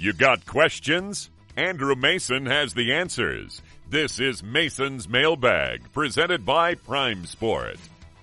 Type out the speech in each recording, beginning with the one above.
You got questions? Andrew Mason has the answers. This is Mason's Mailbag, presented by Prime Sport.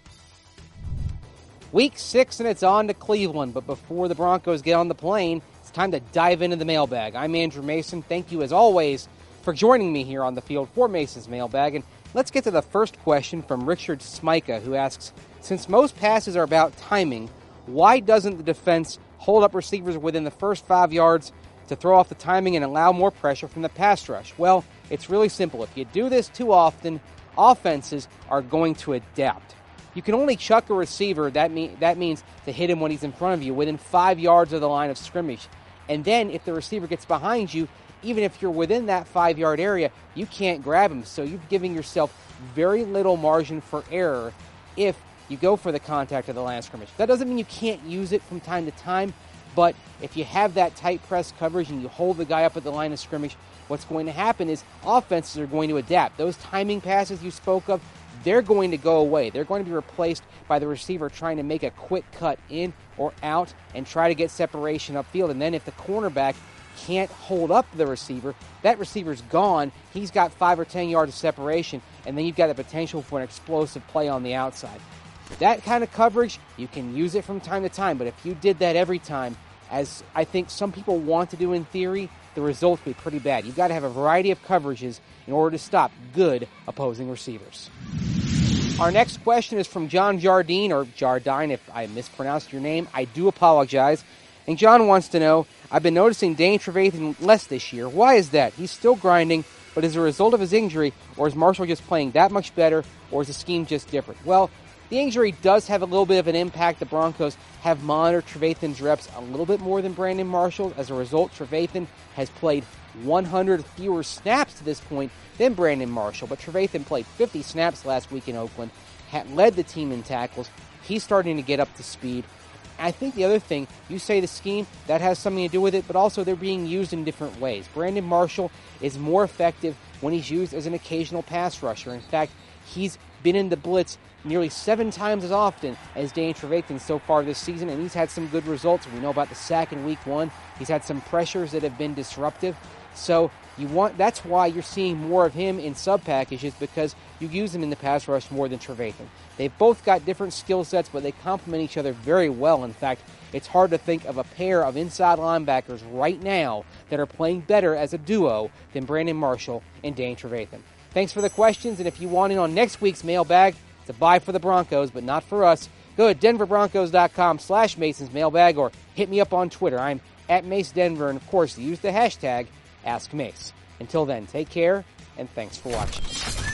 Week 6 and it's on to Cleveland, but before the Broncos get on the plane, it's time to dive into the mailbag. I'm Andrew Mason. Thank you, as always, for joining me here on the field for Mason's Mailbag. And let's get to the first question from Richard Smika, who asks, since most passes are about timing, why doesn't the defense hold up receivers within the first 5 yards to throw off the timing and allow more pressure from the pass rush? Well, it's really simple. If you do this too often, offenses are going to adapt. You can only chuck a receiver, that means to hit him when he's in front of you, within 5 yards of the line of scrimmage. And then if the receiver gets behind you, even if you're within that 5-yard area, you can't grab him. So you're giving yourself very little margin for error if you go for the contact of the line of scrimmage. That doesn't mean you can't use it from time to time, but if you have that tight press coverage and you hold the guy up at the line of scrimmage, what's going to happen is offenses are going to adapt. Those timing passes you spoke of, they're going to go away. They're going to be replaced by the receiver trying to make a quick cut in or out and try to get separation upfield. And then if the cornerback can't hold up the receiver, that receiver's gone. He's got 5 or 10 yards of separation, and then you've got the potential for an explosive play on the outside. That kind of coverage, you can use it from time to time, but if you did that every time, as I think some people want to do in theory, the results would be pretty bad. You've got to have a variety of coverages in order to stop good opposing receivers. Our next question is from John Jardine, or Jardine if I mispronounced your name. I do apologize. And John wants to know, I've been noticing Dane Trevathan less this year. Why is that? He's still grinding, but as a result of his injury, or is Marshall just playing that much better, or is the scheme just different? Well, the injury does have a little bit of an impact. The Broncos have monitored Trevathan's reps a little bit more than Brandon Marshall. As a result, Trevathan has played 100 fewer snaps to this point than Brandon Marshall. But Trevathan played 50 snaps last week in Oakland, had led the team in tackles. He's starting to get up to speed. I think the other thing, you say the scheme, that has something to do with it, but also they're being used in different ways. Brandon Marshall is more effective when he's used as an occasional pass rusher. In fact, he's been in the blitz nearly 7 times as often as Dane Trevathan so far this season, and he's had some good results. We know about the sack in week 1. He's had some pressures that have been disruptive. So that's why you're seeing more of him in sub packages, because you use him in the pass rush more than Trevathan. They've both got different skill sets, but they complement each other very well. In fact, it's hard to think of a pair of inside linebackers right now that are playing better as a duo than Brandon Marshall and Dane Trevathan. Thanks for the questions, and if you want in on next week's mailbag, it's a buy for the Broncos, but not for us. Go to denverbroncos.com/Mason's Mailbag or hit me up on Twitter. I'm at Mace Denver, and of course, use the hashtag AskMace. Until then, take care, and thanks for watching.